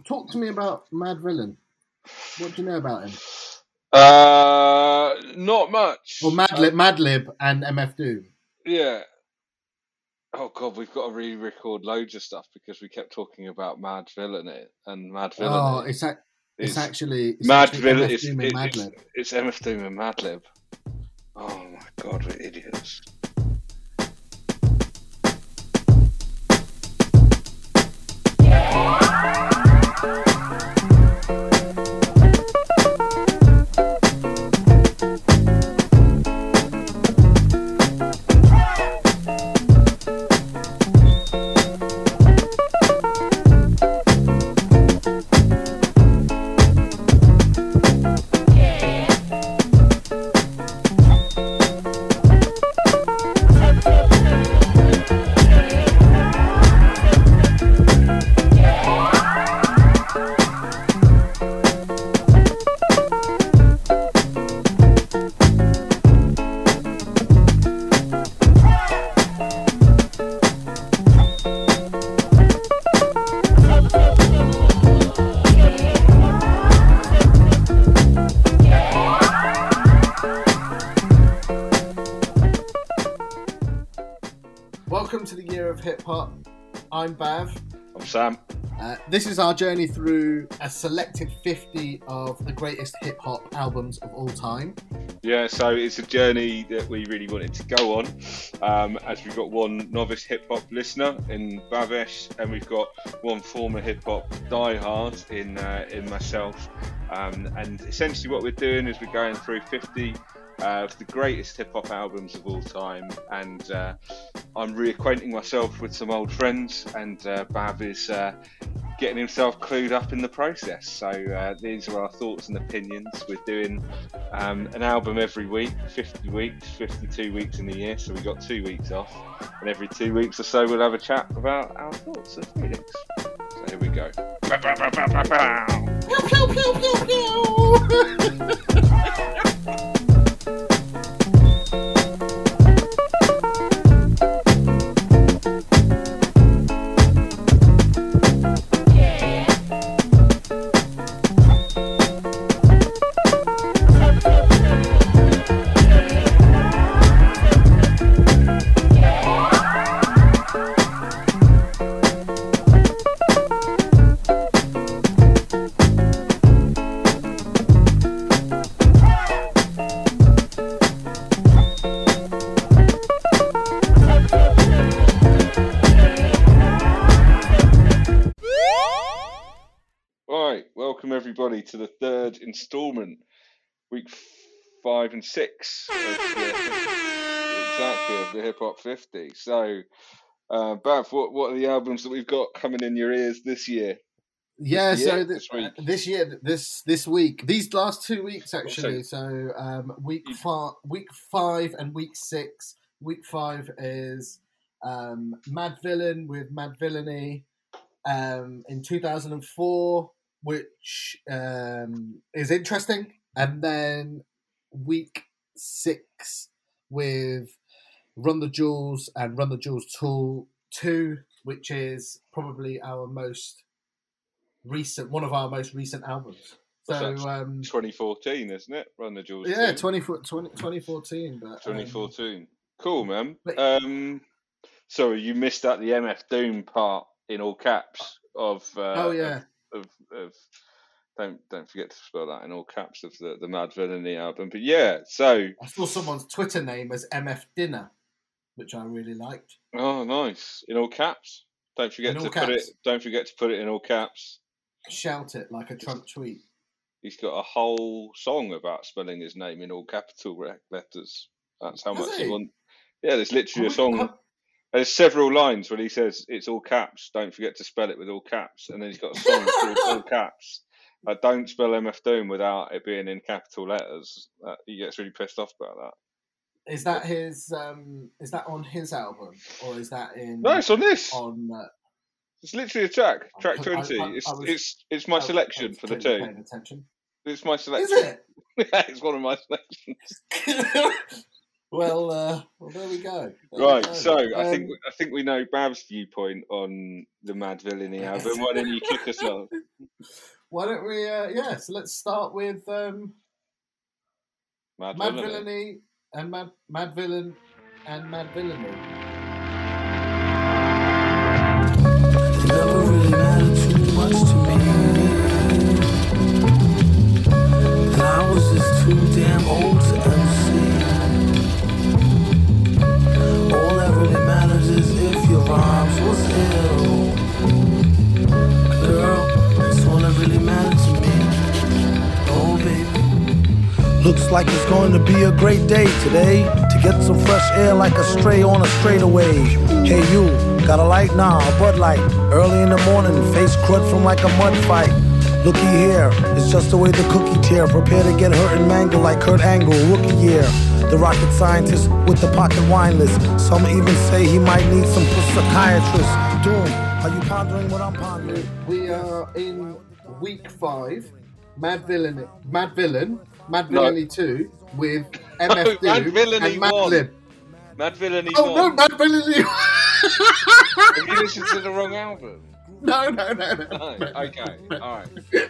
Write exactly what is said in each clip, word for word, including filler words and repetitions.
talk to me about Madvillain. What do you know about him? Uh, not much. Well, Madlib, Um, Madlib and M F Doom. yeah. Oh god, we've got to re-record loads of stuff because we kept talking about Mad Villainy and Mad Villainy. Oh, it's a, it's, It's actually it's Mad actually Villain. M F It's, Doom it, and it's Madlib. it's M F Doom and Madlib. Oh my god, we're idiots. Welcome to the Year of Hip Hop. I'm Bav. I'm Sam. Uh, this is our journey through a selected fifty of the greatest hip hop albums of all time. Yeah, so it's a journey that we really wanted to go on, um, as we've got one novice hip hop listener in Bavesh, and we've got one former hip hop diehard in uh, in myself. Um, and essentially, what we're doing is we're going through fifty uh, of the greatest hip hop albums of all time, and uh, I'm reacquainting myself with some old friends, and uh, Bav is uh, getting himself clued up in the process. So uh, these are our thoughts and opinions. We're doing um, an album every week, fifty weeks, fifty-two weeks in the year, so we've got two weeks off, and every two weeks or so we'll have a chat about our thoughts and feelings. So here we go. Pew, pew, pew, pew, pew. Right, welcome everybody to the third instalment, week five and six of the, exactly of the Hip Hop fifty. So, uh, Bav, what what are the albums that we've got coming in your ears this year? Yeah, This so year? th- This week? uh, this year, this this week, these last two weeks actually. So um, week five, week five, and week six. Week five is um, Madvillain with Madvillainy um, in two thousand four, which um, is interesting, and then week six with Run the Jewels and Run the Jewels Tool two, which is probably our most recent, one of our most recent albums. So um, twenty fourteen, isn't it? Run the Jewels. Yeah, two. twenty, twenty, twenty fourteen. But, twenty fourteen. Um, cool, man. But, um, sorry, you missed out the M F Doom part in all caps of. Uh, oh yeah. Of, of, of don't don't forget to spell that in all caps of the the Madvillainy album. But yeah, so I saw someone's Twitter name as M F Dinner, which I really liked. Oh, nice! In all caps. Don't forget In to all put caps. it. Don't forget to put it in all caps. Shout it like a Trump tweet. He's got a whole song about spelling his name in all capital letters. That's how Has much he? he wants. Yeah, there's literally Oh, a song. oh. There's several lines where he says it's all caps. Don't forget to spell it with all caps. And then he's got a song called All Caps. I don't spell M F Doom without it being in capital letters. Uh, he gets really pissed off about that. Is that his? Um, is that on his album, or is that in? No, it's on this. On. Uh, it's literally a track. Track I- twenty. I- I it's was- it's it's my I was- selection I was for the clearly two. Paying attention. It's my selection. Is it? Yeah, it's one of my selections. well, uh, well, there we go. There Right, we go. so I Um, think I think we know Bav's viewpoint on the Madvillainy album. Why don't you kick us off? Why don't we? Uh, yeah, so let's start with um, Mad, Mad Villainy. Villainy and Mad Mad Villain and Mad Villainy. It never really mattered too much to me. And I was just too damn old to M C. All that really matters is if your rhymes was ill. Girl, that's all that really mattered to me. Oh, baby. Looks like it's going to be a great day today. To get some fresh air like a stray on a straightaway. Hey you, got a light? Nah, a Bud Light. Early in the morning, face crud from like a mud fight. Looky here, it's just the way the cookie tear. Prepare to get hurt and mangled like Kurt Angle, rookie year. The rocket scientist with the pocket wine list. Some even say he might need some psychiatrist. Doom, are you pondering what I'm pondering? We are in week five. Mad Villain, Mad Villain, Mad No. Villainy two with M F No, Doom Mad Villainy and Mad one. Lib. Mad Villainy Oh no, one. Mad Villainy! Have you listened to the wrong album? No, no, no, no. No. no. Okay. All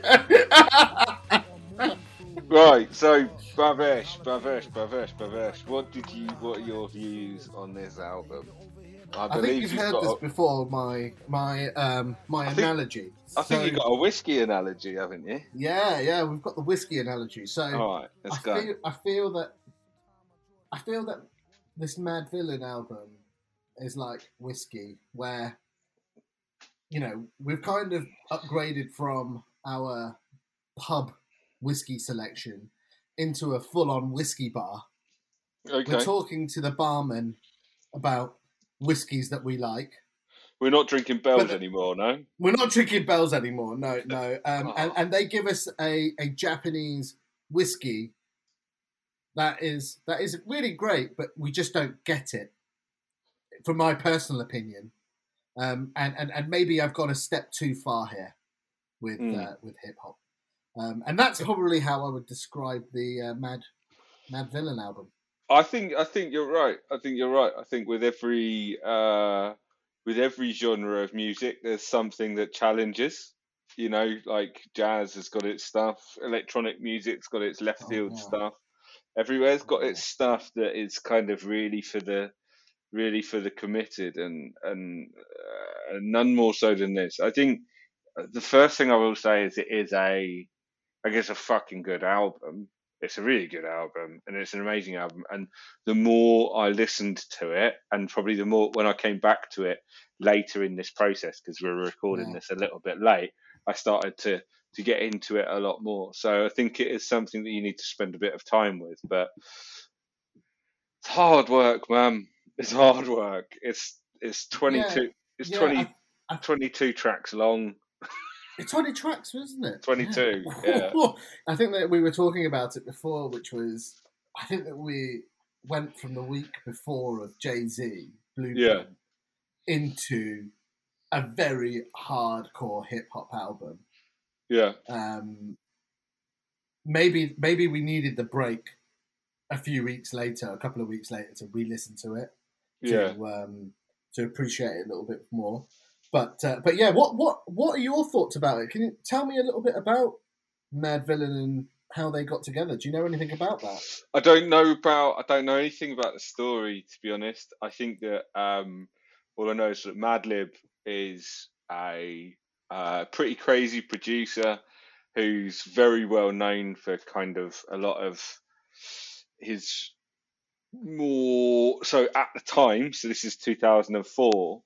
right. Right. So, Bhavesh, Bhavesh, Bhavesh, Bhavesh. What did you? What are your views on this album? I, I think you've heard got this a- before. My my um my I think- analogy. I think So- you got a whiskey analogy, haven't you? Yeah, yeah, we've got the whiskey analogy. So All right. Let's I go. feel I feel that I feel that this Mad Villain album is like whiskey, where you know we've kind of upgraded from our pub whiskey selection into a full-on whiskey bar. Okay. We're talking to the barman about whiskies that we like. We're not drinking bells But- anymore, no. We're not drinking bells anymore. No, no. Um, Oh. and, and they give us a, a Japanese whiskey that is that is really great, but we just don't get it, from my personal opinion. Um, and, and, and maybe I've gone a step too far here with Mm. uh, with hip hop. Um, and that's probably how I would describe the uh, Mad Mad Villain album. I think I think you're right. I think you're right. I think with every uh, with every genre of music, there's something that challenges. You know, like jazz has got its stuff, electronic music's got its left Oh, field yeah. stuff. Everywhere's got Oh, its stuff that is kind of really for the really for the committed, and and uh, none more so than this. I think the first thing I will say is it is a, I guess, a fucking good album. It's a really good album, and it's an amazing album. And the more I listened to it, and probably the more when I came back to it later in this process, because we're recording Yeah. this a little bit late, I started to to get into it a lot more. So I think it is something that you need to spend a bit of time with. But it's hard work, man. It's hard work. It's it's twenty-two. It's yeah, twenty, I- I- twenty-two tracks long. It's twenty tracks, wasn't it? twenty-two, yeah. I think that we were talking about it before, which was, I think that we went from the week before of Jay-Z, Blueprint, Yeah. into a very hardcore hip-hop album. Yeah. Um, maybe maybe we needed the break a few weeks later, a couple of weeks later, to re-listen to it, to, Yeah. um, to appreciate it a little bit more. But uh, but yeah, what what what are your thoughts about it? Can you tell me a little bit about Mad Villain and how they got together? Do you know anything about that? I don't know about. I don't know anything about the story, to be honest. I think that um, all I know is that Madlib is a uh, pretty crazy producer who's very well known for kind of a lot of his more. So at the time, so this is two thousand four.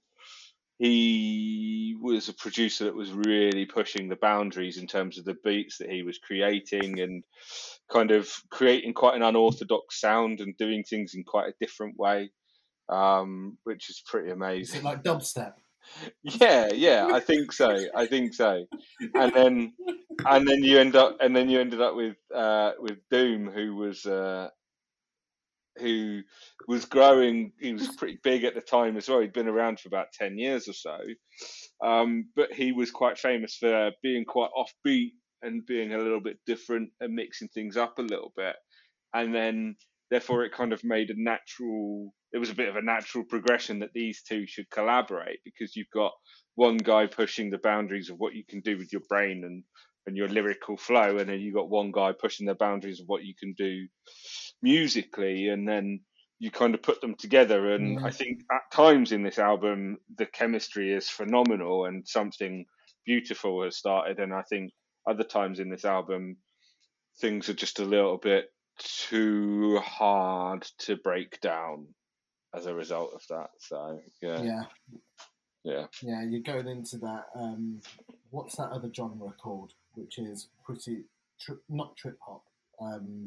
He was a producer that was really pushing the boundaries in terms of the beats that he was creating, and kind of creating quite an unorthodox sound and doing things in quite a different way, um, which is pretty Is amazing. it like dubstep? Yeah, yeah, I think so. I think so. And then, and then you end up, and then you ended up with uh, with Doom, who was uh, who was growing. He was pretty big at the time as well. He'd been around for about ten years or so, um, but he was quite famous for being quite offbeat and being a little bit different and mixing things up a little bit. And then, therefore, it kind of made a natural. It was a bit of a natural progression that these two should collaborate, because you've got one guy pushing the boundaries of what you can do with your brain and and your lyrical flow, and then you got one guy pushing the boundaries of what you can do musically, and then you kind of put them together. And Yeah. I think at times in this album, the chemistry is phenomenal and something beautiful has started. And I think other times in this album, things are just a little bit too hard to break down as a result of that. So yeah, Yeah. yeah, Yeah, you're going into that. Um, what's that other genre called? Which is pretty tri- not trip hop. Um,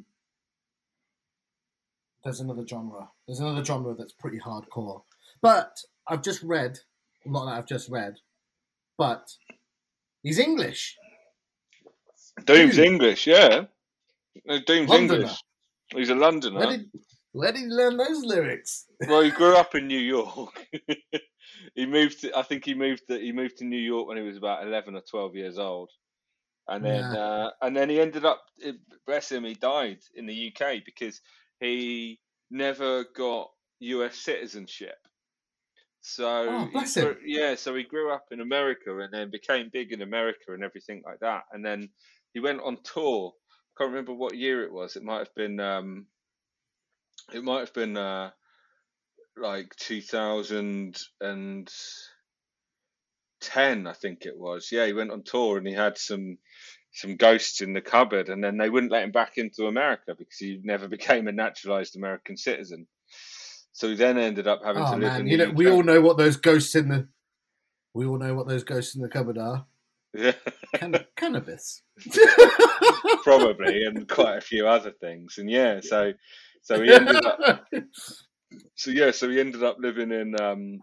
there's another genre. There's another genre that's pretty hardcore. But I've just read, not that I've just read, but he's English. Doom's Doom. English, yeah. No, Doom's Londoner. English. He's a Londoner. Where did where did he learn those lyrics? Well, he grew up in New York. he moved. To, I think he moved. To, he moved to New York when he was about eleven or twelve years old, and then Yeah. uh, and then he ended up. Bless him. He died in the U K because he never got U S citizenship. So Oh, bless he grew, him. yeah. So he grew up in America and then became big in America and everything like that. And then he went on tour. I can't remember what year it was. It might have been. Um, it might have been. Uh, like two thousand ten, I think it was. Yeah, he went on tour and he had some some ghosts in the cupboard, and then they wouldn't let him back into America because he never became a naturalized American citizen. So he then ended up having Oh to live man, in you the know U K. we all know what those ghosts in the we all know what those ghosts in the cupboard are. Yeah. Can- cannabis. Probably, and quite a few other things. And yeah, so so he ended up so yeah, so he ended up living in um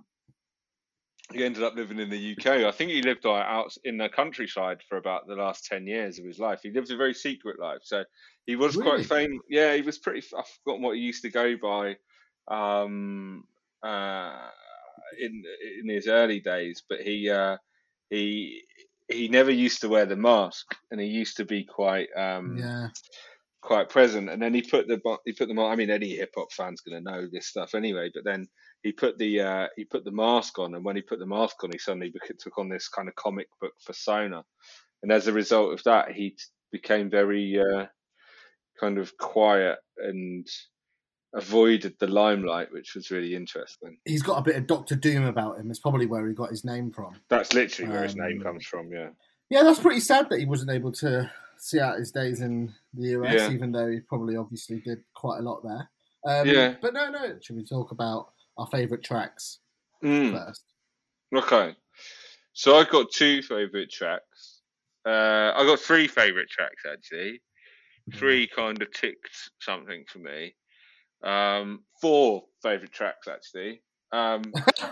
he ended up living in the U K. I think he lived out in the countryside for about the last ten years of his life. He lived a very secret life. So he was Really? quite famous. Yeah, he was pretty, I've forgotten what he used to go by um, uh, in in his early days, but he uh, he he never used to wear the mask, and he used to be quite um, Yeah. quite present. And then he put the he put them on. I mean, any hip hop fan's gonna know this stuff anyway. But then he put the uh, he put the mask on, and when he put the mask on, he suddenly bec- took on this kind of comic book persona. And as a result of that, he t- became very uh, kind of quiet and avoided the limelight, which was really interesting. He's got a bit of Doctor Doom about him. It's probably where he got his name from. That's literally where his Um, name comes from. Yeah. Yeah, that's pretty sad that he wasn't able to see out his days in the U S, Yeah. even though he probably obviously did quite a lot there. Um, Yeah. But no, no. Should we talk about our favourite tracks Mm. first? Okay. So I got two favorite tracks. Uh, I got three favorite tracks actually. Three kind of ticked something for me. Um, four favorite tracks actually. Um,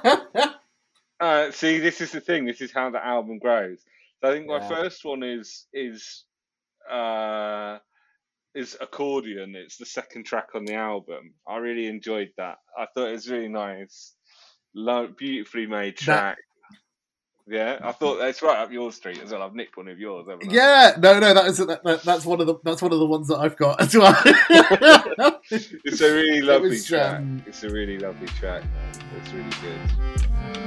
uh, see, this is the thing. This is how the album grows. So I think my Yeah. first one is is uh, is Accordion. It's the second track on the album. I really enjoyed that. I thought it was really nice, Lo- beautifully made track. Yeah, I thought that's right up your street as well. I've nicked one of yours, haven't I? Yeah, no, no, that is that, that, that's one of the that's one of the ones that I've got as well. It's a really lovely was, track. um, It's a really lovely track. It's really good.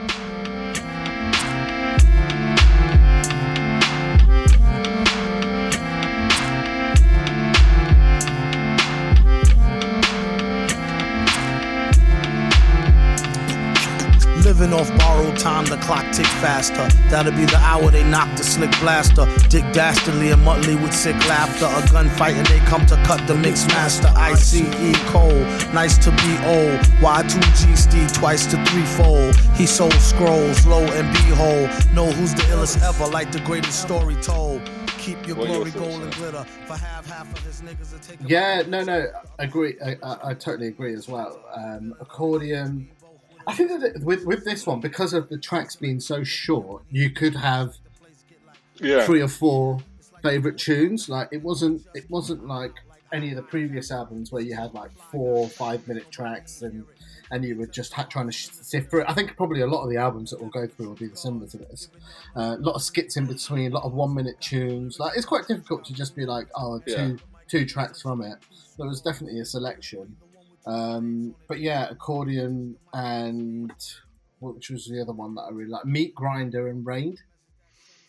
Living off borrowed time, the clock tick faster. That'll be the hour they knock the slick blaster. Dick Dastardly and Muttley with sick laughter. A gunfight and they come to cut the mix master. I C E Cole, nice to be old. Y two G Steve twice to threefold. He sold scrolls, lo and behold. Know who's the illest ever, like the greatest story told. Keep your What are your glory, thoughts, gold, and sir? glitter. For half, half of his niggas will take a Yeah, no, no, I agree. I, I, I totally agree as well. Um, Accordion. I think that with with this one, because of the tracks being so short, you could have Yeah. three or four favorite tunes. Like it wasn't it wasn't like any of the previous albums where you had like four five minute tracks and and you were just ha- trying to sift through it. I think probably a lot of the albums that we'll go through will be similar to this. Uh, a lot of skits in between, a lot of one minute tunes. Like it's quite difficult to just be like, oh, two Yeah. two tracks from it. There was definitely a selection. Um, but yeah, Accordion and which was the other one that I really like? Meat Grinder and Raid.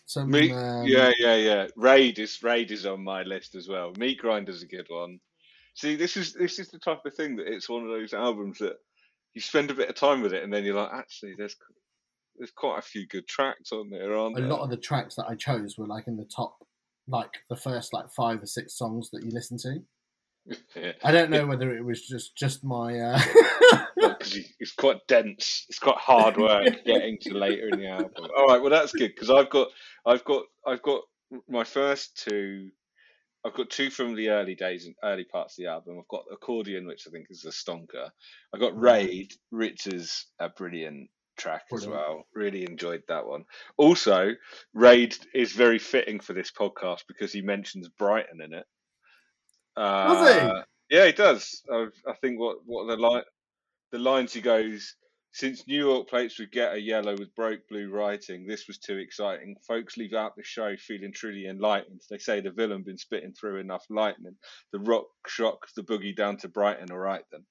Some Meat, um, yeah, yeah, yeah. Raid is Raid is on my list as well. Meat Grinder's a good one. See, this is this is the type of thing that it's one of those albums that you spend a bit of time with it, and then you're like, actually, there's there's quite a few good tracks on there, aren't a there? lot of the tracks that I chose were like in the top, like the first like five or six songs that you listen to. Yeah. I don't know whether it was just just my. Uh... Because it's quite dense. It's quite hard work getting to later in the album. All right, well that's good because I've got, I've got, I've got my first two. I've got two from the early days and early parts of the album. I've got Accordion, which I think is a stonker. I got Raid, which is a brilliant track Brilliant. as well. Really enjoyed that one. Also, Raid is very fitting for this podcast because he mentions Brighton in it. Uh, Does he? Yeah, he does. I, I think what what the line, the lines he goes. Since New York plates would get a yellow with broke blue writing, this was too exciting. Folks leave out the show feeling truly enlightened. They say the villain been spitting through enough lightning. The rock shock the boogie down to Brighton, all right then.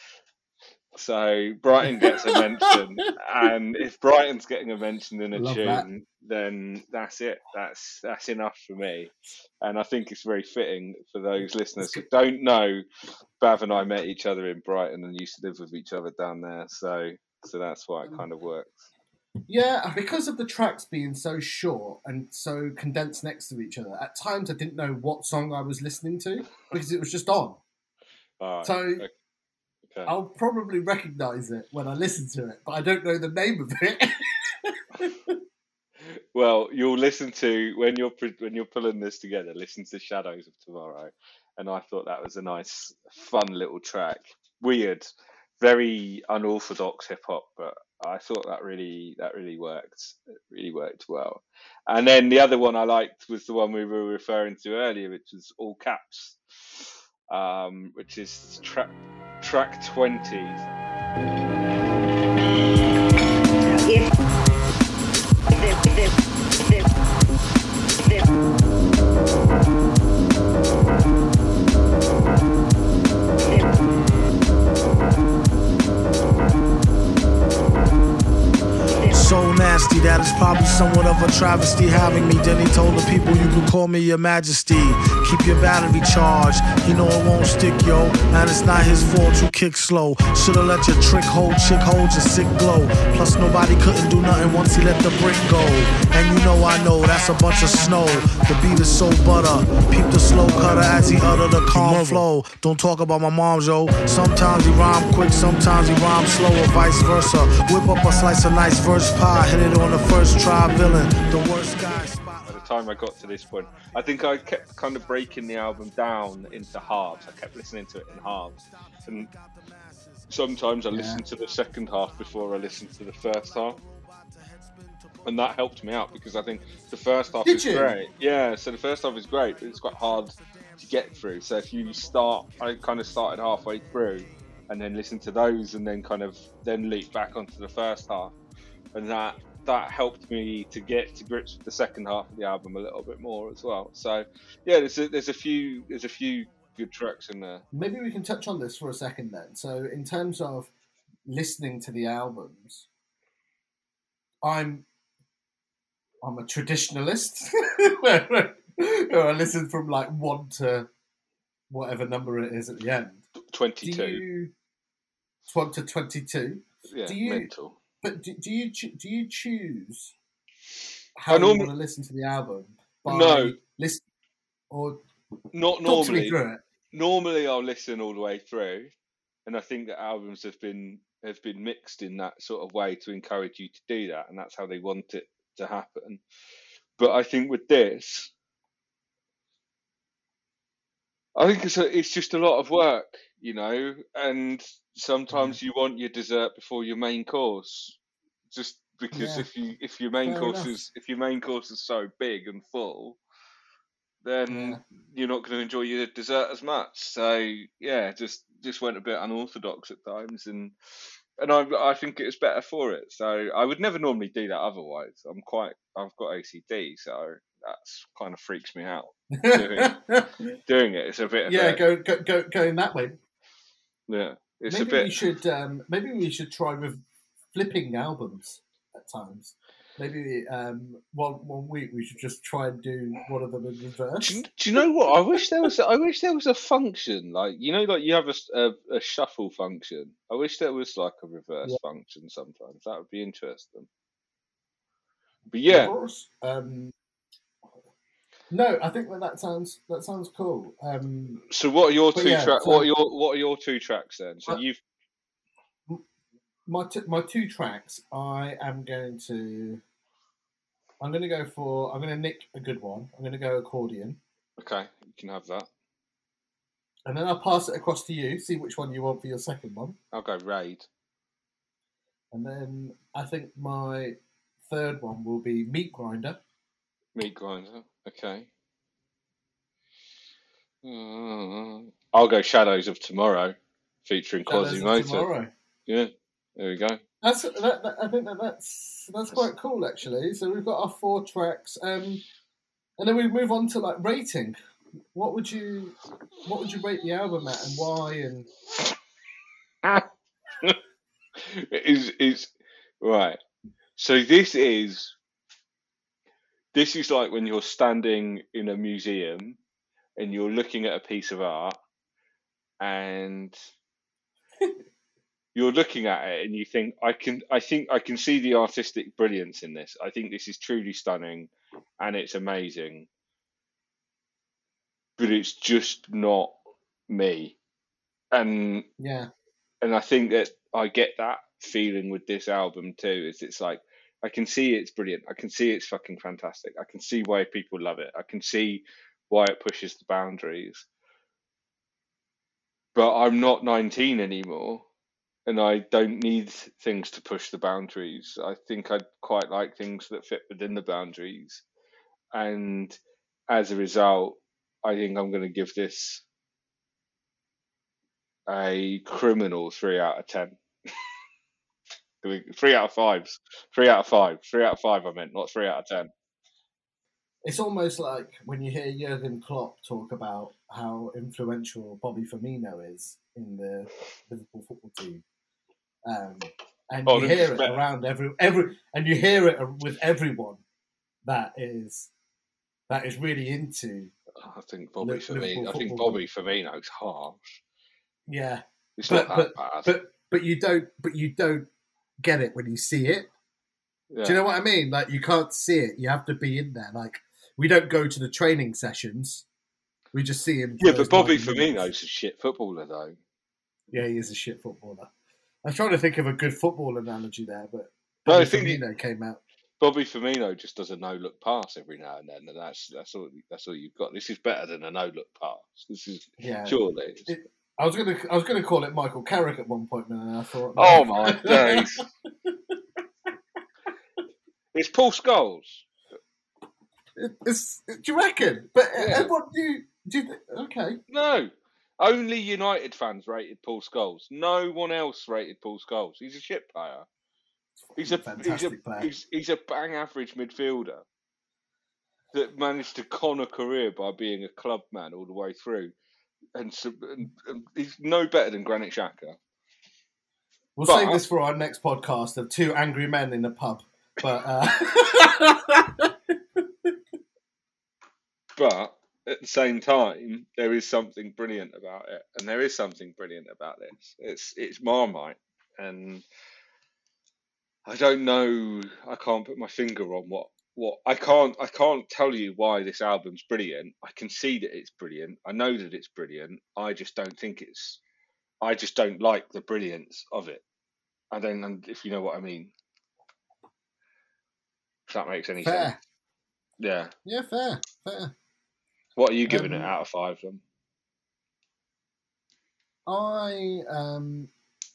So Brighton gets a mention, and if Brighton's getting a mention in a Love tune, that. then that's it. That's that's enough for me. And I think it's very fitting for those listeners who don't know. Bav and I met each other in Brighton and used to live with each other down there. So so that's why it kind of works. Yeah, because of the tracks being so short and so condensed next to each other, at times I didn't know what song I was listening to because it was just on. All right. So Okay. I'll probably recognise it when I listen to it, but I don't know the name of it. Well, you'll listen to when you're when you're pulling this together. Listen to Shadows of Tomorrow, and I thought that was a nice, fun little track. Weird, very unorthodox hip hop, but I thought that really that really worked. It really worked well. And then the other one I liked was the one we were referring to earlier, which was All Caps, um, which is track track twenty. So nasty that it's probably somewhat of a travesty having me. Then he told the people you can call me your majesty. Keep your battery charged, you know it won't stick, yo. And it's not his fault you kick slow. Should've let your trick hold, chick hold your sick glow. Plus nobody couldn't do nothing once he let the brick go. And you know I know that's a bunch of snow. The beat is so butter. Peep the slow cutter as he utter the calm flow. Don't talk about my mom, yo. Sometimes he rhyme quick, sometimes he rhyme slow, or vice versa. Whip up a slice of nice verse pie, hit it on the first try, villain. The worst guy spot. By the time I got to this point, I think I kept kind of breaking the album down into halves. I kept listening to it in halves, and sometimes I Yeah. listened to the second half before I listened to the first half, and that helped me out because I think the first half Did is you? great. Yeah, so the first half is great, but it's quite hard to get through. So if you start, I kind of started halfway through, and then listen to those, and then kind of then leap back onto the first half, and that. That helped me to get to grips with the second half of the album a little bit more as well. So, yeah, there's a, there's a few there's a few good tracks in there. Maybe we can touch on this for a second then. So in terms of listening to the albums, I'm I'm a traditionalist where I listen from like one to whatever number it is at the end. twenty-two. Do you one to twenty-two? Yeah, do you- mental. But do, do you cho- do you choose how I you norm- want to listen to the album? By No. listen or Not talk to me normally. through it. Normally, I'll listen all the way through, and I think that albums have been have been mixed in that sort of way to encourage you to do that, and that's how they want it to happen. But I think with this, I think it's a, it's just a lot of work, you know, and sometimes you want your dessert before your main course, just because Yeah. if you if your main Fair course enough. is if your main course is so big and full, then Yeah. you're not going to enjoy your dessert as much. So yeah, just just went a bit unorthodox at times, and and I I think it was better for it. So I would never normally do that otherwise. I'm quite I've got O C D, so that's kind of freaks me out. Doing- Doing it, it's a bit of yeah, a, go, go go going that way. yeah, it's Maybe a bit. we should um, maybe we should try with flipping albums at times. maybe um, one one week we should just try and do one of them in reverse. Do you, do you know what? I wish there was. I wish there was a function like you know, like you have a, a, a shuffle function. I wish there was like a reverse Yeah. function sometimes. That would be interesting. But yeah, Of course. Um, no, I think that that sounds that sounds cool. Um, so what are your but two yeah, tracks? so- What are your what are your two tracks then? So Uh, you've my t- my two tracks. I am going to. I'm going to go for. I'm going to nick a good one. I'm going to go accordion, okay. You can have that. and then I'll pass it across to you. See which one you want for your second one, I'll go raid. and then I think my third one will be meat grinder. Meat grinder. Okay. Uh, I'll go Shadows of Tomorrow, featuring Shadows of Quasimodo. Tomorrow. Yeah, there we go. That's that, that, I think that that's that's quite cool actually. So we've got our four tracks, um, and then we move on to like rating. What would you what would you rate the album at, and why? And is is right. So this is this is like when you're standing in a museum and you're looking at a piece of art and you're looking at it and you think I can I think I can see the artistic brilliance in this. I think this is truly stunning and it's amazing. But it's just not me. And yeah, and I think that I get that feeling with this album too. Is it's like I can see it's brilliant. I can see it's fucking fantastic. I can see why people love it. I can see why it pushes the boundaries. But I'm not nineteen anymore, and I don't need things to push the boundaries. I think I'd quite like things that fit within the boundaries, and as a result, I think I'm going to give this a criminal three out of ten. Three out of fives. Three out of five. Three out of five. I meant, not three out of ten. it's almost like when you hear Jurgen Klopp talk about how influential Bobby Firmino is in the Liverpool football team, um, and Oh, you this hear is it better. around every every, and you hear it with everyone that is that is really into. I think Bobby Liverpool Firmino. I think football. Bobby Firmino's harsh. Yeah, It's but not but that bad. but but you don't but you don't get it when you see it. yeah. Do you know what I mean? Like you can't see it; you have to be in there. Like we don't go to the training sessions; we just see him. for Yeah, those but Bobby ninety minutes. Firmino's a shit footballer, though. Yeah, he is a shit footballer. I was trying to think of a good football analogy there, but No, I Bobby think he- Firmino came out. Bobby Firmino just does a no-look pass every now and then, and that's that's all that's all you've got. This is better than a no-look pass. This is Yeah, surely. It- I was gonna I was gonna call it Michael Carrick at one point, and then I thought, Oh my days! It's Paul Scholes. It's, do you reckon? But Yeah. everyone knew. Do you th- okay. No, only United fans rated Paul Scholes. No one else rated Paul Scholes. He's a shit player. He's a he's a Fantastic player. he's, he's a bang average midfielder that managed to con a career by being a club man all the way through, and, so, and, and he's no better than Granit Xhaka. We'll But- save this for our next podcast of two angry men in a pub. But uh... But at the same time, there is something brilliant about it, and there is something brilliant about this. It's it's Marmite, and I don't know. I can't put my finger on what what I can't I can't tell you why this album's brilliant. I can see that it's brilliant. I know that it's brilliant. I just don't think it's. I just don't like the brilliance of it. I don't know if you know what I mean. If that makes any sense. fair. Yeah. Yeah, fair, fair. What are you giving it Um, out of five then? I um,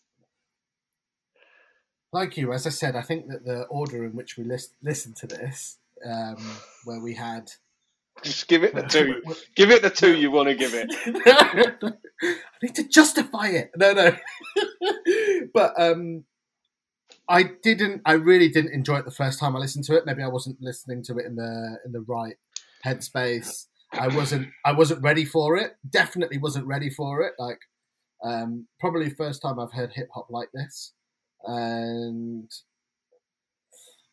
like you, as I said. I think that the order in which we list, listened to this, um, where we had, Just give it the two. Give it the two you want to give it. I need to justify it. No, no. But um, I didn't. I really didn't enjoy it the first time I listened to it. Maybe I wasn't listening to it in the in the right headspace. I wasn't. I wasn't ready for it. Definitely wasn't ready for it. Like, um, probably first time I've heard hip hop like this, and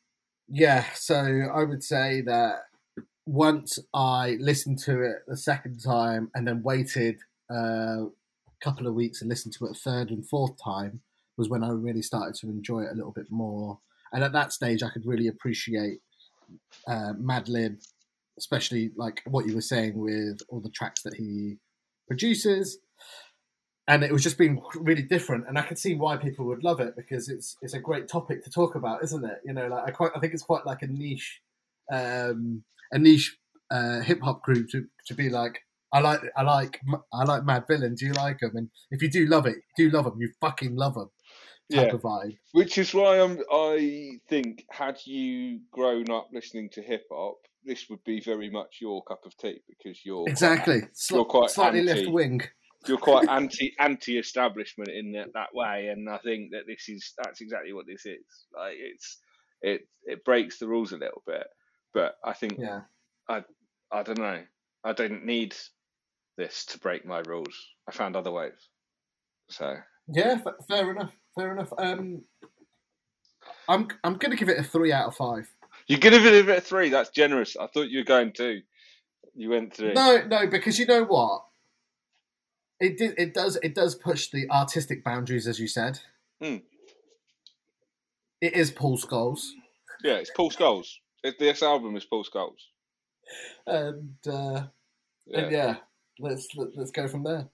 Yeah, so I would say that once I listened to it the second time and then waited uh, a couple of weeks and listened to it a third and fourth time was when I really started to enjoy it a little bit more. And at that stage, I could really appreciate uh, Madlib, especially like what you were saying with all the tracks that he produces. And it was just being really different, and I could see why people would love it because it's it's a great topic to talk about, isn't it? You know, like I quite I think it's quite like a niche, um, a niche uh, hip hop group to, to be like, I like I like I like Madvillain. Do you like him? And if you do love it, do love him. You fucking love him. Type Yeah. of vibe. Which is why I'm. I think had you grown up listening to hip hop, this would be very much your cup of tea because you're exactly quite, Sli- you're quite slightly anti, left wing. You're quite anti anti establishment in that, that way, and I think that this is that's exactly what this is. Like it's it it breaks the rules a little bit, but I think Yeah. I I don't know. I don't need this to break my rules. I found other ways. So yeah, f- fair enough. Fair enough. Um, I'm I'm gonna give it a three out of five. You're gonna give it a three. That's generous. I thought you were going two. You went three. No, no, because you know what? It did. It does. It does push the artistic boundaries, as you said. Mm. It is Paul Scholes. Yeah, it's Paul Scholes. It, this album is Paul Scholes. And uh, Yeah. and yeah, let's let, let's go from there.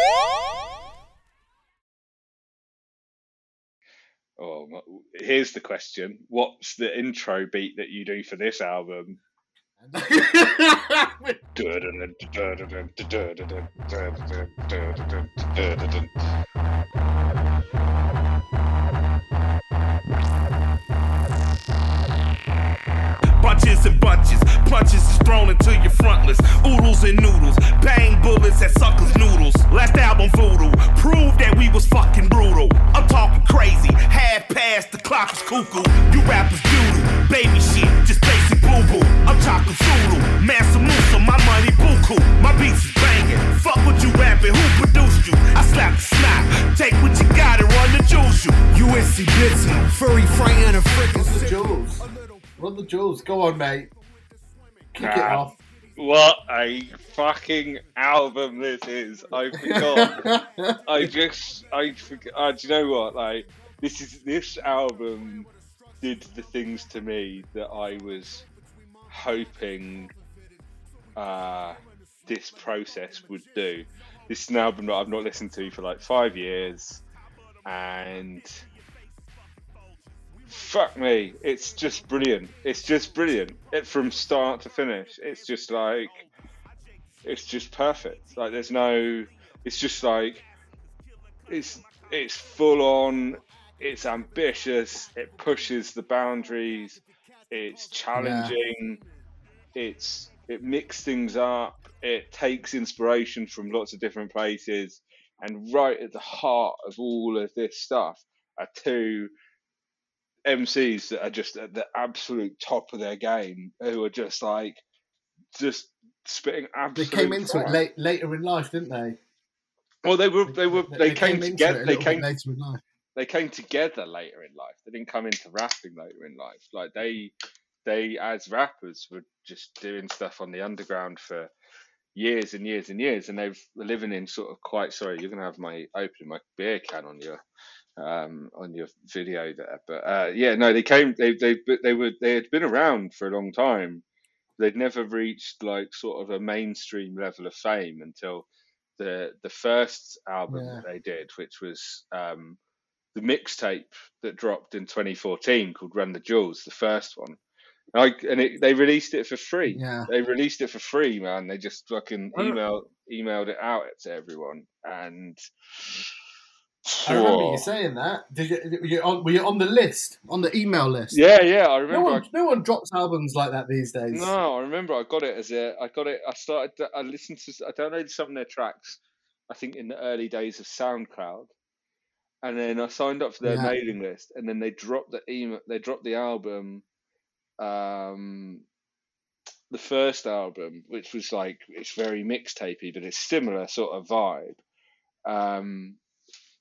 Oh, here's the question: what's the intro beat that you do for this album? Bunches and bunches, punches is thrown into your frontless. Oodles and noodles, bang bullets at suckers' noodles. Last album voodoo, proved that we was fucking brutal. I'm talking crazy, half past the clock is cuckoo. You rappers doodle, baby shit, just basic boo boo. I'm talking Zulu, Mansa Musa, my money buku. My beats is banging, fuck what you rapping, who produced you? I slap the snap, take what you got and run the juice you. U S C Bitsy, furry, frightened, and frickin' Run the jewels. Run the jewels. Go on, mate. Kick Nah. it off. What a fucking album this is! I forgot. I just, I forgot. Uh, do you know what? Like, this is this album did the things to me that I was hoping uh, this process would do. This is an album that I've not listened to for like five years, and fuck me, it's just brilliant. It's just brilliant. It from start to finish. It's just like, it's just perfect. Like there's no, it's just like, it's it's full on. It's ambitious. It pushes the boundaries. It's challenging. Yeah. It's it mixes things up. It takes inspiration from lots of different places. And right at the heart of all of this stuff are two M Cs that are just at the absolute top of their game, who are just like, just spitting absolute. They came into fire. it late, later in life, didn't they? Well, they were. They were. They, they, they came, came together. They came later in life. They came together later in life. They didn't come into rapping later in life. Like they, they as rappers were just doing stuff on the underground for years and years and years, and they've were living in sort of quite. Sorry, you're gonna have my opening my beer can on your. Um, on your video there, but uh, yeah, no, they came. They they they were they had been around for a long time. They'd never reached like sort of a mainstream level of fame until the the first album Yeah. that they did, which was um, the mixtape that dropped in twenty fourteen called "Run the Jewels," the first one. And, I, and it, they released it for free. Yeah. They released it for free, man. They just fucking emailed emailed it out to everyone and. I remember you saying that. Did you? Were you on, were you on the list, on the email list? Yeah, yeah. I remember. No one, no one drops albums like that these days. No, I remember. I got it as a. I got it. I started. To, I listened to. I downloaded some of their tracks. I think in the early days of SoundCloud, and then I signed up for their Yeah. mailing list, and then they dropped the email. They dropped the album. Um, the first album, which was like it's very mixtapey, but it's similar sort of vibe. Um.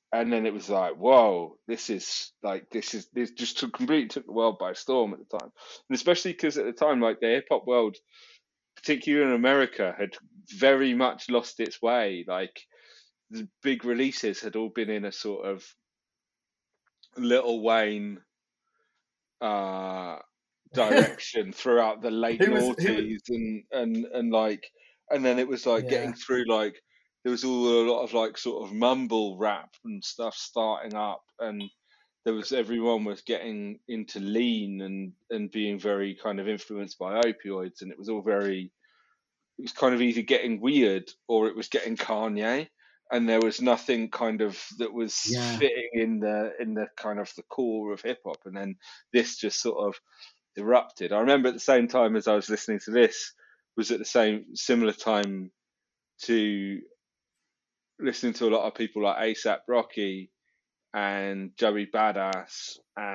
and then it was like, whoa, this is like this is this just took, completely took the world by storm at the time, and especially because at the time, like the hip hop world, particularly in America, had very much lost its way. Like the big releases had all been in a sort of Lil Wayne uh, direction throughout the late noughties, and and and like, and then it was like yeah. getting through like. There was all a lot of like sort of mumble rap and stuff starting up, and there was everyone was getting into lean and and being very kind of influenced by opioids, and it was all very, it was kind of either getting weird or it was getting Kanye, and there was nothing kind of that was yeah. fitting in the in the kind of the core of hip hop, and then this just sort of erupted. I remember at the same time as I was listening to this was at the same similar time to listening to a lot of people like A$AP Rocky and Joey Badass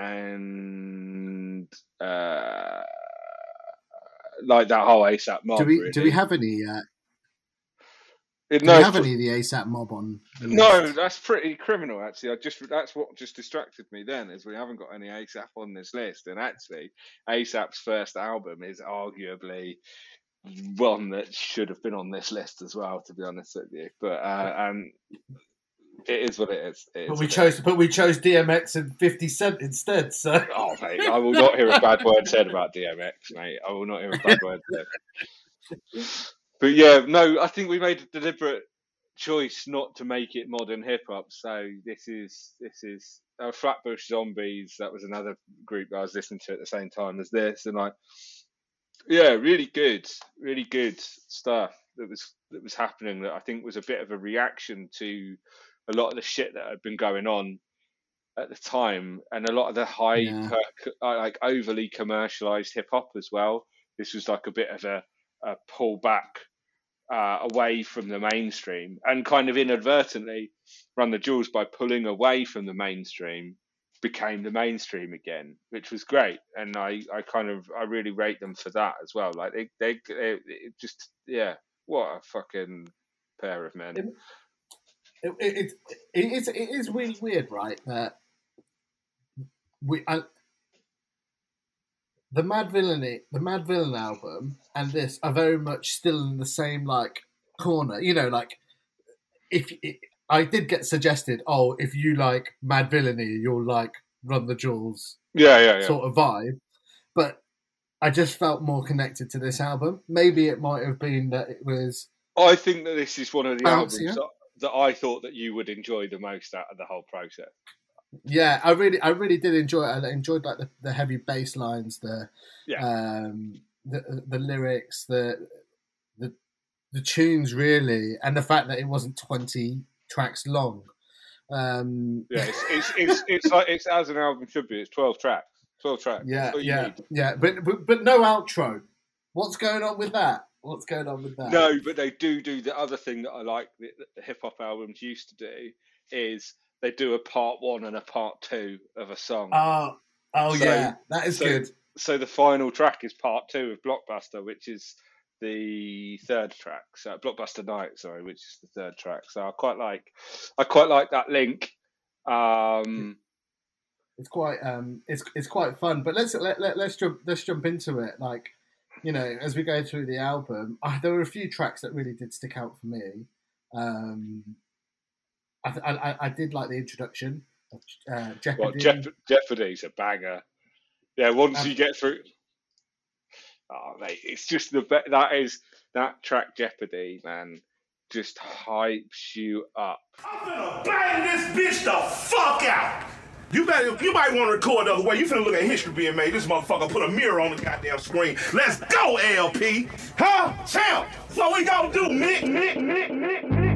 and uh, like that whole A$AP mob. Do we really. do we have any? Uh, it, do no, we have any of the A$AP mob on the list? No, that's pretty criminal. Actually, I just that's what just distracted me. Then is we haven't got any A$AP on this list, and actually, A$AP's first album is arguably one that should have been on this list as well, to be honest with you. But uh, um, it is what it is. It is but we chose, but we chose D M X and fifty Cent instead. So, oh mate, I will not hear a bad word said about D M X, mate. I will not hear a bad word said. But yeah, no, I think we made a deliberate choice not to make it modern hip hop. So this is this is uh, Flatbush Zombies. That was another group that I was listening to at the same time as this, and like. Yeah, really good, really good stuff that was that was happening. That I think was a bit of a reaction to a lot of the shit that had been going on at the time, and a lot of the high, yeah. per, like overly commercialized hip hop as well. This was like a bit of a, a pull back uh, away from the mainstream, and kind of inadvertently, Run the Jewels by pulling away from the mainstream. Became the mainstream again, which was great, and I, I kind of I really rate them for that as well. Like they they, they just yeah, what a fucking pair of men. It, it, it, it is it is really weird, right? That we I, the Mad Villainy, the Mad Villain album, and this are very much still in the same like corner. You know, like if. It, I did get suggested, oh, if you like Mad Villainy, you'll like Run the Jewels yeah, yeah, yeah. sort of vibe. But I just felt more connected to this album. Maybe it might have been that it was... I think that this is one of the bouncier. albums that, that I thought that you would enjoy the most out of the whole process. Yeah, I really I really did enjoy it. I enjoyed like the, the heavy bass lines, the, yeah. um, the the lyrics, the, the the tunes, really, and the fact that it wasn't twenty... tracks long. Um, yeah, it's it's, it's it's like it's as an album should be. It's twelve tracks. Twelve tracks. Yeah, yeah, need. yeah. But, but but no outro. What's going on with that? What's going on with that? No, but they do do the other thing that I like that the hip hop albums used to do is they do a part one and a part two of a song. Oh, oh so, yeah, that is so, good. So the final track is part two of Blockbuster, which is the third track, so Blockbuster Night, sorry, which is the third track. So I quite like, I quite like that link. Um, it's quite, um, it's it's quite fun. But let's let, let let's jump let's jump into it. Like, you know, as we go through the album, I, there were a few tracks that really did stick out for me. Um, I I, I did like the introduction of uh, Jeopardy. Well, Jeop- Jeopardy's a banger. Yeah, once um, you get through. Oh mate, it's just the be- that is that track Jeopardy, man, just hypes you up. I'm finna bang this bitch the fuck out. You better, you might want to record the other way. You finna look at history being made. This motherfucker put a mirror on the goddamn screen. Let's go, L P. Huh? Champ. What we gonna do, Mick? Mick, Mick, Mick, Mick.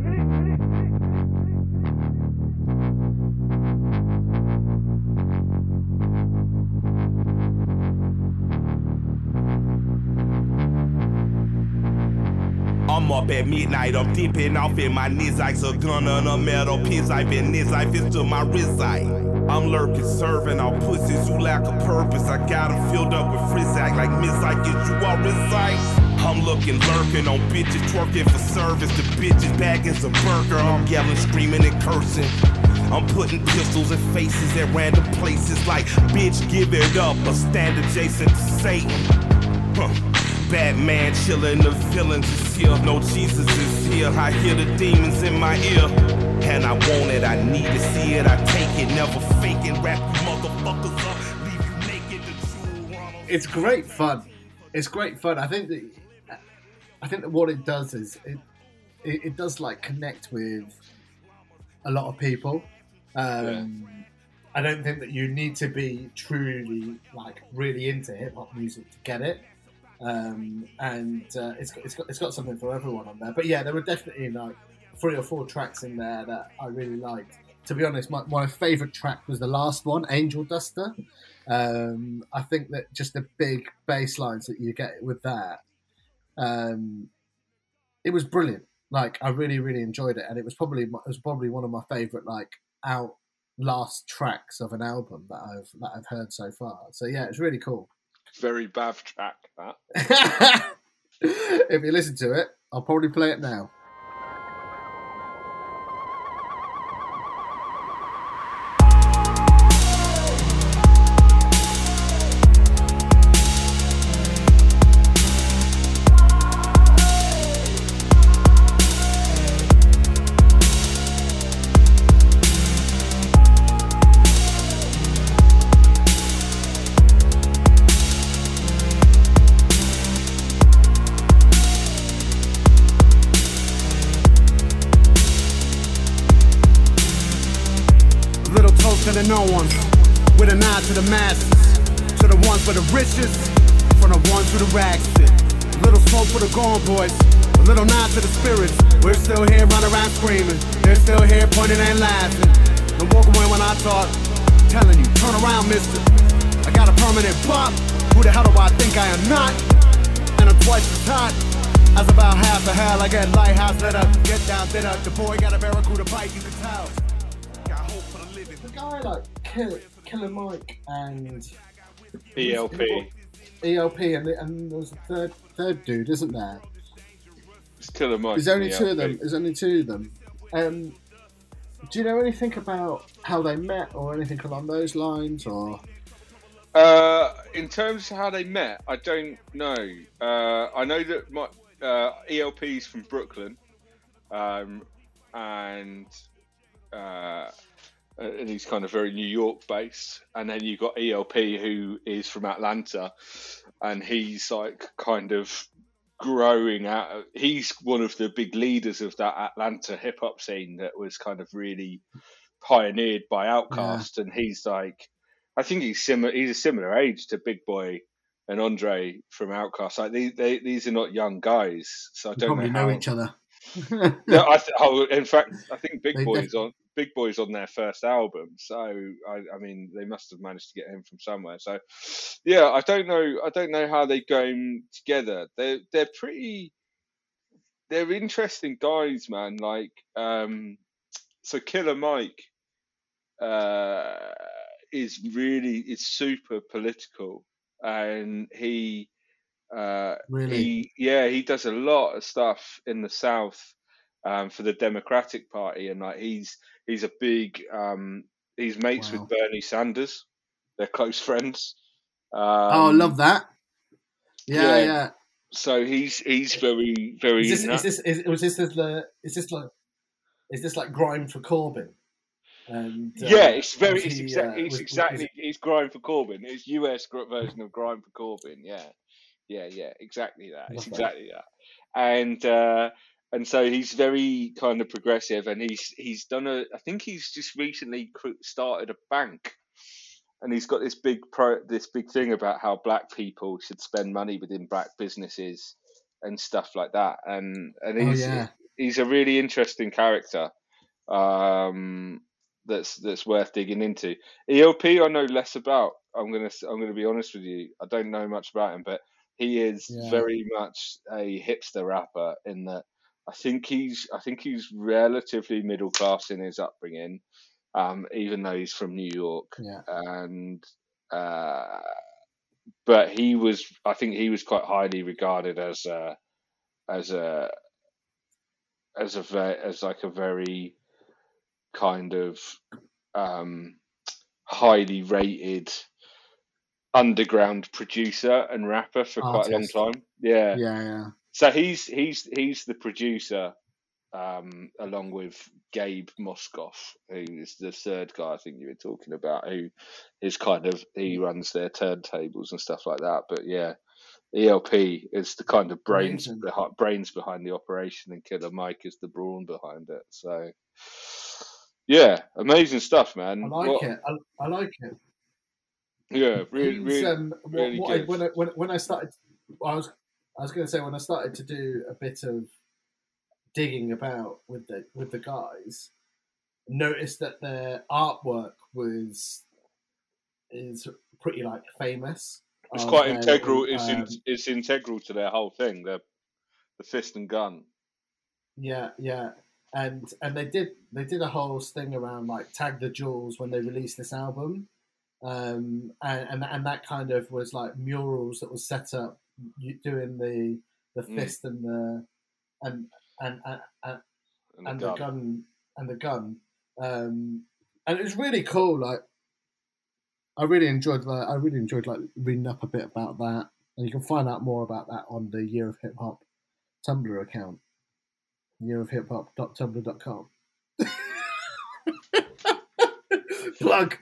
I'm up at midnight, I'm dipping off in my Nizikes, a gun on a metal piece, I've been Nizike, fist to my wrist eye. I'm lurking, serving all pussies who lack a purpose. I got them filled up with frizzak like Mizike, get you all recite. I'm looking, lurking on bitches, twerking for service. The bitches bagging a burger, I'm yelling, screaming and cursing. I'm putting pistols in faces at random places like, bitch, give it up, or stand adjacent to Satan. Huh. Batman chillin', the villains is here. No, Jesus is here. I hear the demons in my ear. And I want it, I need to see it. I take it, never fake it. Wrap you motherfuckers up, leave you naked. The true Ronald. It's great fun. It's great fun. I think that I think that what it does is it it, it does like connect with a lot of people. Um, yeah. I don't think that you need to be truly like really into hip hop music to get it. Um, and uh, it's got, it's got it's got something for everyone on there. But yeah, there were definitely like three or four tracks in there that I really liked. To be honest, my, my favourite track was the last one, Angel Duster. Um, I think that just the big bass lines that you get with that, um, it was brilliant. Like I really, really enjoyed it, and it was probably it was probably one of my favourite like out last tracks of an album that I've that I've heard so far. So yeah, it's really cool. Very Bav track, that. If you listen to it, I'll probably play it now. To the no ones, with a nod to the masses, to the ones for the riches, from the ones who the rags fit. A little smoke for the gone boys, a little nod to the spirits. We're still here running around screaming, they're still here pointing and laughing. And walk away when I talk, telling you, turn around mister. I got a permanent bump, who the hell do I think I am not? And I'm twice as hot, as about half the hell. I get lighthouse lit up, get down dinner. The boy got a barracuda bite, you can tell. A guy like Kill, Killer Mike and E L P, E L P, and, and there's a third third dude, isn't there? It's Killer Mike. There's only and two E L P. of them. There's only two of them. Um, do you know anything about how they met, or anything along those lines, or? Uh, in terms of how they met, I don't know. Uh, I know that my uh, E L P's from Brooklyn, um, and. Uh, and he's kind of very New York based, and then you've got E L P who is from Atlanta, and he's like kind of growing out of, he's one of the big leaders of that Atlanta hip hop scene that was kind of really pioneered by Outkast. Yeah. And he's like, I think he's similar he's a similar age to Big Boy and Andre from Outkast. Like they, they these are not young guys, so I don't probably know, know how, each other. No, I th- oh, in fact, I think Big They Boy's def- on Big Boy's on their first album, so I, I mean, they must have managed to get him from somewhere. So, yeah, I don't know. I don't know how they go together. They're they're pretty. They're interesting guys, man. Like, um, so Killer Mike uh, is really is super political, and he. Uh, really? He, yeah, he does a lot of stuff in the South um, for the Democratic Party, and like he's he's a big um, he's mates Wow. with Bernie Sanders. They're close friends. Um, oh, I love that. Yeah, yeah. yeah. So he's he's very very. Is this, is this is, was this the is this like is this like Grime for Corbyn? And, uh, yeah, it's very it's, he, exa- uh, it's was, exactly was, it's Grime for Corbyn. It's U S version of Grime for Corbyn. Yeah. Yeah, yeah, exactly that. It's exactly that. And uh, and so he's very kind of progressive, and he's he's done a. I think he's just recently started a bank, and he's got this big pro this big thing about how black people should spend money within black businesses and stuff like that. And and he's oh, yeah. he's a really interesting character. Um, that's that's worth digging into. E L P I know less about. I'm gonna I'm gonna be honest with you. I don't know much about him, but he is yeah. very much a hipster rapper in that I think he's I think he's relatively middle class in his upbringing, um, even though he's from New York. Yeah. And uh, but he was I think he was quite highly regarded as a as a as a as like a very kind of um, highly rated underground producer and rapper for quite a long Artist. time. Yeah. Yeah, yeah. So he's he's he's the producer, um, along with Gabe Moskoff, who is the third guy I think you were talking about, who is kind of he runs their turntables and stuff like that. But yeah, E L P is the kind of brains Amazing. behind brains behind the operation, and Killer Mike is the brawn behind it. So yeah, amazing stuff, man. I like What- it. I, I like it. Yeah, really, He's, really, um, what, really what I, good. when, I, when, when I started, I was I was going to say when I started to do a bit of digging about with the with the guys, noticed that their artwork was is pretty like famous. It's of quite their integral. little, It's in, um, it's integral to their whole thing. The the fist and gun. Yeah, yeah, and and they did they did a whole thing around like Tag the Jewels when they released this album, um, and and and that kind of was like murals that was set up you- doing the the Mm. fist and the and and and, and, And the and gun. the gun and the gun, um, and it was really cool. Like I really enjoyed that. I really enjoyed like reading up a bit about that, and you can find out more about that on the Year of Hip Hop Tumblr account. year of hip hop dot tumblr dot com. Plug.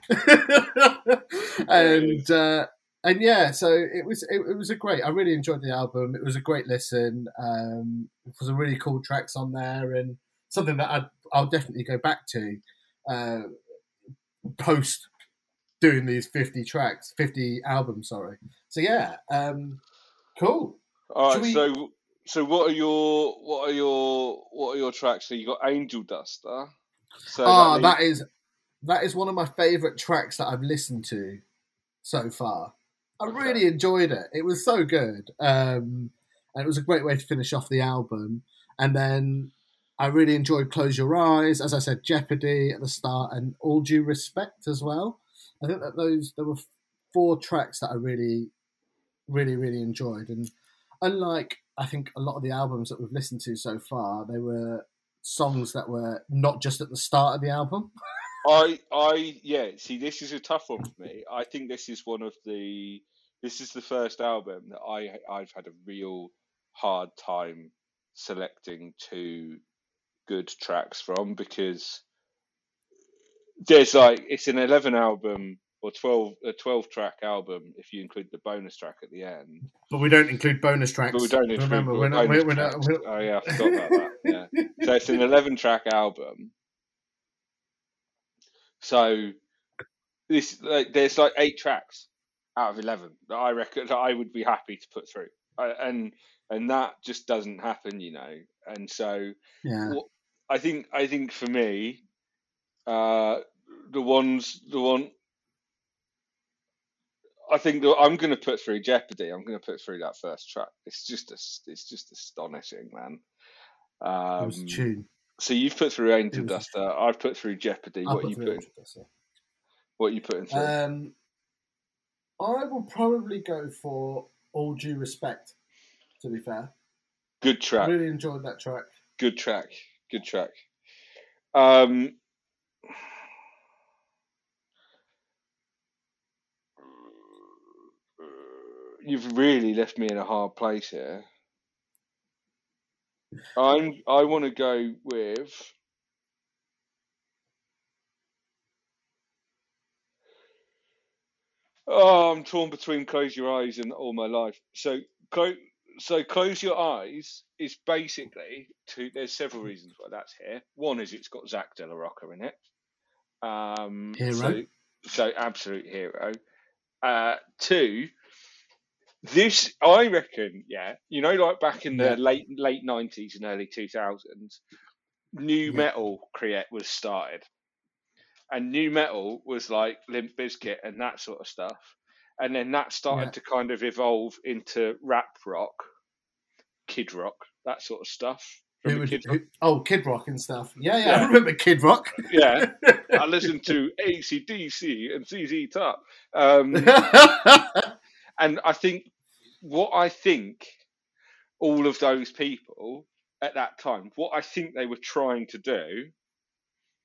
and uh, and yeah, so it was it, it was a great. I really enjoyed the album. It was a great listen. Um, it was a really cool tracks on there, and something that I'd, I'll definitely go back to uh, post doing these fifty tracks, fifty albums. Sorry. So yeah, um, cool. All Should right. we- So so what are your what are your what are your tracks? So you got Angel Duster. So Ah, that, that is that is one of my favourite tracks that I've listened to so far. I Okay. really enjoyed it. It was so good, um, and it was a great way to finish off the album. And then I really enjoyed "Close Your Eyes," as I said, "Jeopardy" at the start, and "All Due Respect" as well. I think that those there were four tracks that I really, really, really enjoyed. And unlike I think a lot of the albums that we've listened to so far, they were songs that were not just at the start of the album. I I yeah. See, this is a tough one for me. I think this is one of the this is the first album that I I've had a real hard time selecting two good tracks from, because there's like it's an eleven album or twelve a twelve track album if you include the bonus track at the end. But we don't include bonus tracks. But we don't include Remember, the we're not. bonus We're, we're not tracks. we're, Oh yeah, I forgot about that. Yeah, so it's an eleven track album. So this like, there's like eight tracks out of eleven that I reckon that I would be happy to put through, I, and and that just doesn't happen, you know. And so yeah. what, I think I think for me, uh, the ones the one I think that I'm going to put through Jeopardy. I'm going to put through that first track. It's just a, it's just astonishing, man. Um, It was a tune. So you've put through Angel It was a Duster. I've put through Jeopardy. I'll What put you through put? Angel Dust, yeah. What you putting through? Um, I will probably go for All Due Respect, to be fair. Good track. Really enjoyed that track. Good track. Good track. Um, you've really left me in a hard place here. I'm. I want to go with. Oh, I'm torn between Close Your Eyes and All My Life. So, clo- so Close Your Eyes is basically two. There's several reasons why that's here. One is it's got Zach De La Rocca in it. Um, Hero. So, so absolute hero. Uh, two, this I reckon, yeah, you know, like back in the Yeah. late late nineties and early two thousands, new Yeah. metal create was started, and new metal was like Limp Bizkit and that sort of stuff, and then that started Yeah. to kind of evolve into rap rock, Kid Rock, that sort of stuff. Who Remember would, Kid Rock? who, oh, Kid Rock and stuff. Yeah, yeah, Yeah. I remember Kid Rock. Yeah, I listened to A C D C and Z Z Top. Um, And I think what I think all of those people at that time, what I think they were trying to do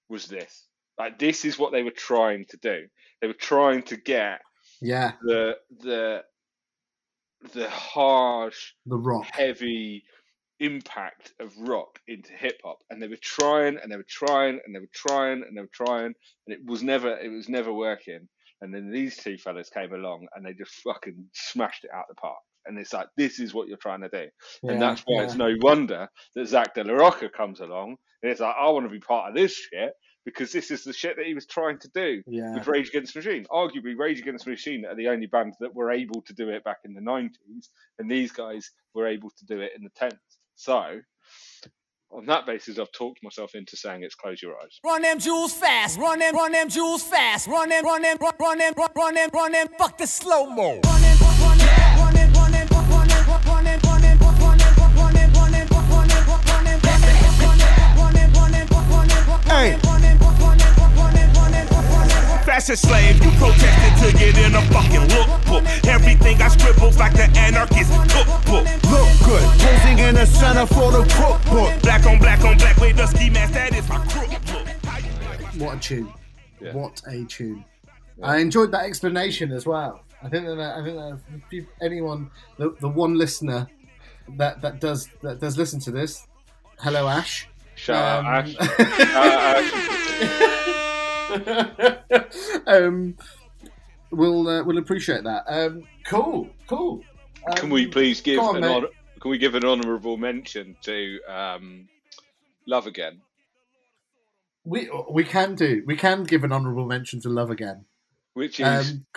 was this. Like, this is what they were trying to do. They were trying to get yeah the the the harsh, the rock, heavy impact of rock into hip hop, and they were trying and they were trying and they were trying and they were trying, and it was never it was never working. And then these two fellas came along and they just fucking smashed it out the park. And it's like, this is what you're trying to do. yeah, and that's why yeah. it's no wonder that Zach De La Rocca comes along and it's like, I want to be part of this shit, because this is the shit that he was trying to do yeah. with Rage Against the Machine. Arguably, Rage Against the Machine are the only band that were able to do it back in the nineties, and these guys were able to do it in the tens. So, on that basis, I've talked myself into saying it's Close Your Eyes. Run them jewels fast, run them, run them jewels fast, run them, run them, run, run them, run, run them, run them, fuck the slow mo. Run them, run them, run them, run them, run them, run them, run them, run them, run them, run them, run them, run them, run them, run them, run them, run them, run them, Hey. run them, run them, run them, run them, run them. Fashion slave, you protested to get in a fucking lookbook. Everything I scribbled like the anarchist cookbook. Look good, posing in the center for the cookbook. Black on black on black with the ski mask, that is my crook book. What a tune! Yeah. What a tune! Yeah. I enjoyed that explanation as well. I think that I think that if anyone, the, the one listener that, that does that does listen to this, hello Ash. Shout um, out Ash. Shout out Ash. um, we'll uh, we'll appreciate that. Um, cool, cool. Um, Can we please give on, an mate. honor, can we give an honourable mention to um, Love Again? We we can do. We can give an honourable mention to Love Again, Which is um,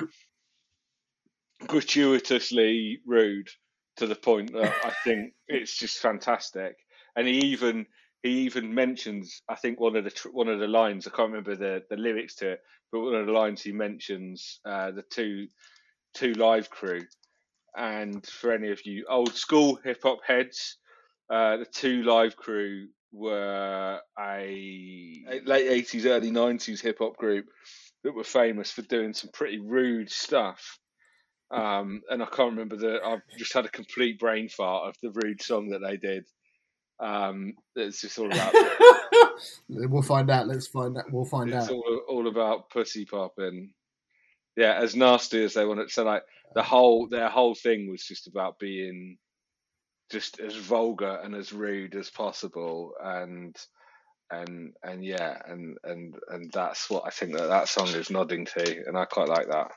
gratuitously rude to the point that I think it's just fantastic. And he even he even mentions, I think one of the tr- one of the lines, I can't remember the, the lyrics to it, but one of the lines he mentions uh, the two two live crew. And for any of you old school hip hop heads, uh, the two live crew were a late eighties, early nineties hip hop group that were famous for doing some pretty rude stuff. Um, and I can't remember the. I've just had a complete brain fart of the rude song that they did. Um, it's just all about. We'll find out. Let's find out. We'll find it's out. all all about pussy popping. Yeah, as nasty as they wanted. So like the whole their whole thing was just about being just as vulgar and as rude as possible, and and and yeah, and and and that's what I think that that song is nodding to, and I quite like that.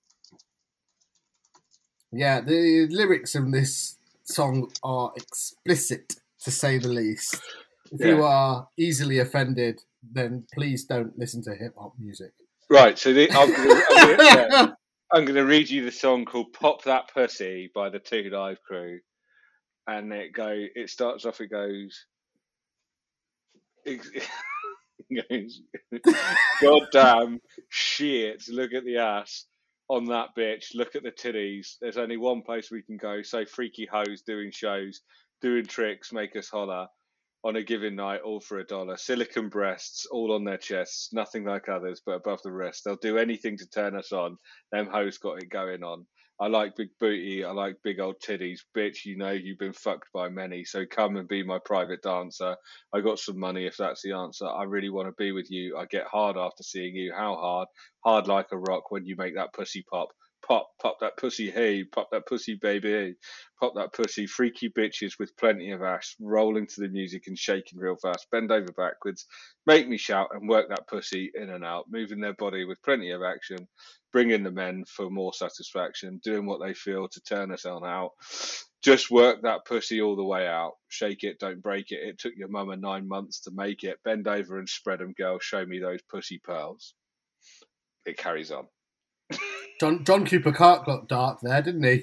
Yeah, the lyrics in this song are explicit, to say the least. If Yeah. you are easily offended, then please don't listen to hip hop music. Right, so the, I'm going I'm gonna, yeah, I'm gonna read you the song called "Pop That Pussy" by the Two Live Crew, and it go. It starts off. It goes. It, it goes. God damn shit! Look at the ass on that bitch. Look at the titties. There's only one place we can go. So freaky hoes doing shows, doing tricks, make us holler. On a given night, all for a dollar. Silicon breasts, all on their chests, nothing like others, but above the rest. They'll do anything to turn us on. Them hoes got it going on. I like big booty, I like big old titties. Bitch, you know you've been fucked by many, so come and be my private dancer. I got some money if that's the answer. I really want to be with you. I get hard after seeing you. How hard? Hard like a rock when you make that pussy pop. Pop, pop that pussy, hey, pop that pussy, baby, pop that pussy. Freaky bitches with plenty of ass, rolling to the music and shaking real fast. Bend over backwards, make me shout and work that pussy in and out, moving their body with plenty of action, bringing the men for more satisfaction, doing what they feel to turn us on out. Just work that pussy all the way out. Shake it, don't break it. It took your mama nine months to make it. Bend over and spread them, girl. Show me those pussy pearls. It carries on. John John Cooper Clarke got dark there, didn't he?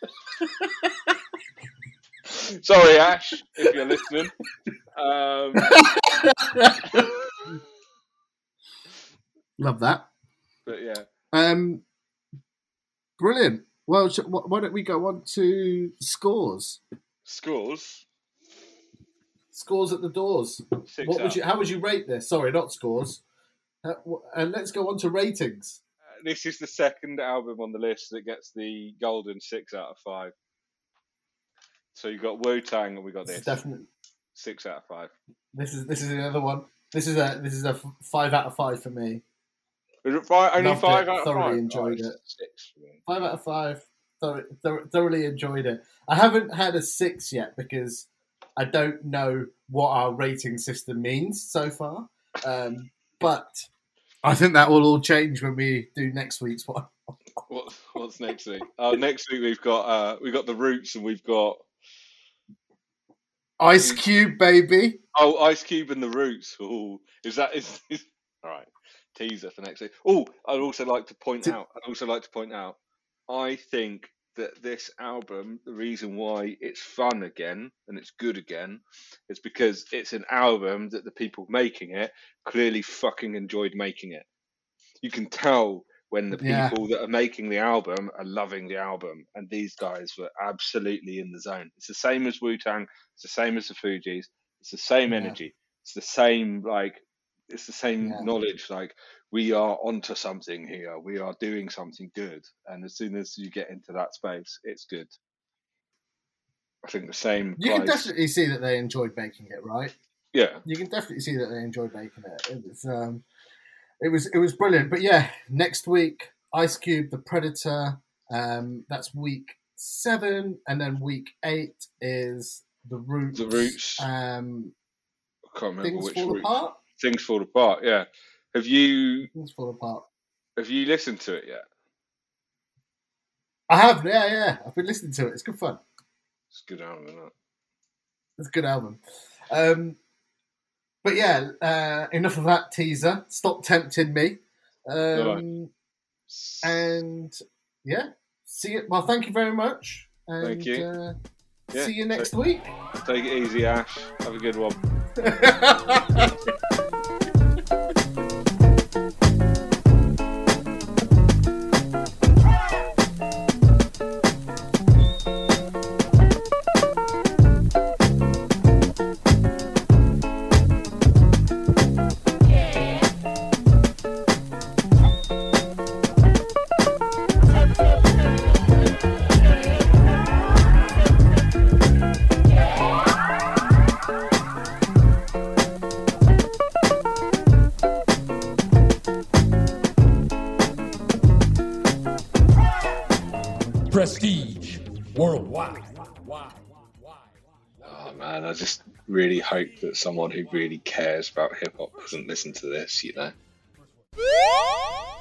Sorry, Ash, if you're listening. Um... Love that. But yeah. Um, brilliant. Well, sh- why don't we go on to scores? Scores. Scores at the doors. Six What out. would you? How would you rate this? Sorry, not scores. Uh, w- and let's go on to ratings. Uh, this is the second album on the list that gets the golden six out of five. So you've got Wu-Tang and we got This this. is definitely. Six out of five. This is this is another one. This is a this is a five out of five for me. Is it five, only Loved five it, out of thoroughly five? enjoyed oh, it. Six for me. Five out of five. Thor- thor- thoroughly enjoyed it. I haven't had a six yet because I don't know what our rating system means so far. Um, but I think that will all change when we do next week's one. What, what's next week? Uh, next week we've got uh, we've got the Roots and we've got Ice Cube, baby. oh Ice Cube and the Roots. Oh, is that is, is all right? Teaser for next week. Oh, I'd also like to point T- out. I'd also like to point out. I think that this album, the reason why it's fun again and it's good again, is because it's an album that the people making it clearly fucking enjoyed making it. You can tell when the Yeah. people that are making the album are loving the album, and these guys were absolutely in the zone. It's the same as Wu-Tang. It's the same as the Fugees. It's the same Yeah. energy. It's the same like. It's the same Yeah. knowledge. Like we are onto something here. We are doing something good. And as soon as you get into that space, it's good. I think the same. You can applies- definitely see that they enjoyed making it, right? Yeah. You can definitely see that they enjoyed making it. It was, um, it was, it was brilliant. But yeah, next week, Ice Cube, The Predator. Um, that's week seven, and then week eight is The Roots. The Roots. Um, I can't remember Things which Fall Roots. Apart. Things Fall Apart. Yeah. Have you Things Fall Apart. have you listened to it yet? I have, yeah, yeah. I've been listening to it. It's good fun. It's a good album, isn't it? It's a good album. Um, but yeah, uh, enough of that teaser. Stop tempting me. Um, and yeah, see you. Well, thank you very much. And, Thank you. Uh, Yeah, see you next so- week. Take it easy, Ash. Have a good one. Prestige worldwide. Oh man, I just really hope that someone who really cares about hip hop doesn't listen to this, you know.